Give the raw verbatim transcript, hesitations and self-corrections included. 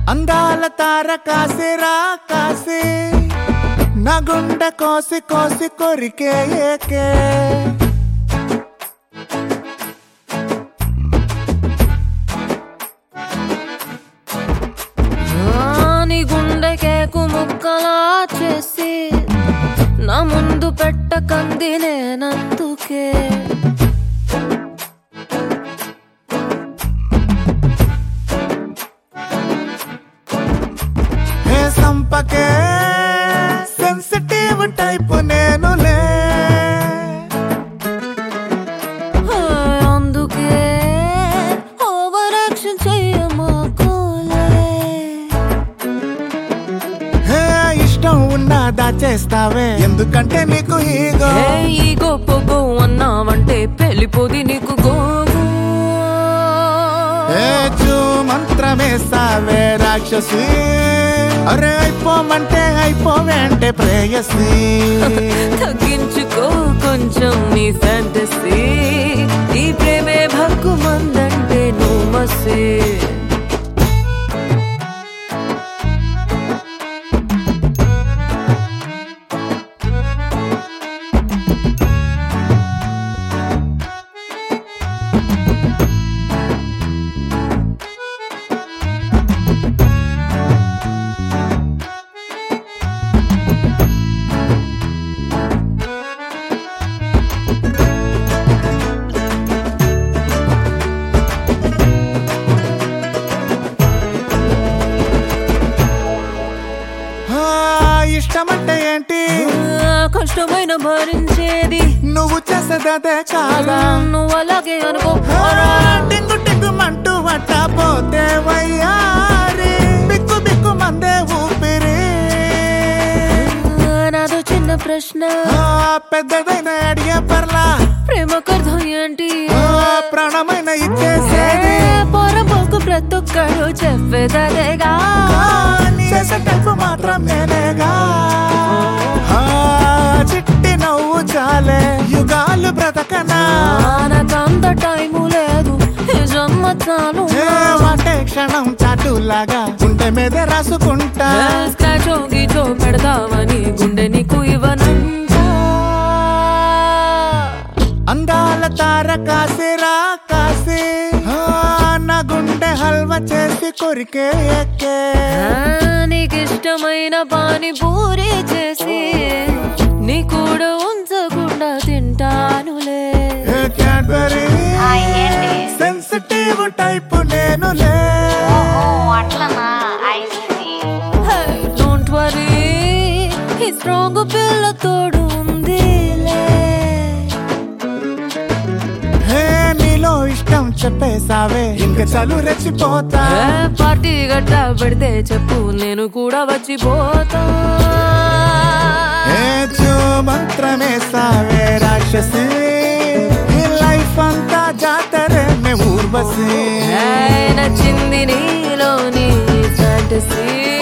అందాల తార కాసిరా కాసి నా గుండె కోసి కోసి కొరికే ఏకే నీ గుండె కేకు ముక్కలా చేసి నా ముందు పెట్టకంది నేనందుకే సంపకే సెన్సిటివ్ టైపు నేనులే అందుకే ఓవర్ యాక్షన్ చెయ్యమాకోలే ఇష్టం ఉన్నా దాచేస్తావే ఎందుకంటే నీకు ఈగో ఈగో పొగో అన్నావంటే పెళ్ళిపోది నీకు గోగు మంత్రమేస్తావే రాక్షసి అరే అయిపోమంటే అయిపోవేంటే ప్రేయసి తగ్గించుకో కొంచెం నీ ఫ్యాంటసీ ఈ ప్రేమే భక్కు మందంటే నువ్వు మసే ఇష్టమంటే ఏంటి కష్టమైన భరించేది నువ్వు చేసేదే కాదా నువ్వు అలాగే అనుకో టింగు టింగుమంటూ వట్ట పోతే వయ్యారి బిక్కు బిక్కు మందే ఊపిరి నాదో చిన్న ప్రశ్న పెద్దదైన అడిగే పర్లా ప్రేమకు అర్థం ఏంటి ప్రాణమైన ఇచ్చేసేది పొరపోకు ప్రతి ఒక్కడు చెప్పేదనేగా చేసేటప్పుడు మాత్రం నేనేగా చిట్టి నవ్వు చాలే యుగాలు బ్రతకనా నాకంత టైము లేదు జన్మ చాలు వాటే క్షణం చాటులాగా గుండె మీద రాసుకుంటా స్క్రాచో గీచో పెడతావని గుండె నీకు ఇవ్వనంట అందాల తార కాసిరా కాసి నా గుండె హల్వా చేసి కొరికే ఎక్కే నీకిష్టమైన పాని పూరి చేసి నీ కూడా ఉంచకుండా తింటానులే క్యాడ్బరీ సెన్సిటివ్ టైపు నేనులే డోంట్ వరీ ఈ స్ట్రాంగ్ పిల్ల తోడు ఉందిలే నీలో ఇష్టం చెప్పేసావే ఇంక చలు రెచ్చిపోతా పార్టీ గట్టా పెడితే చెప్పు నేను కూడా వచ్చిపోతా మంత్రమేసావే రాక్షసి లైఫ్ అంతా జాతరే ఊర్వశి నచ్చింది నీలోని ఫ్యాంటసీ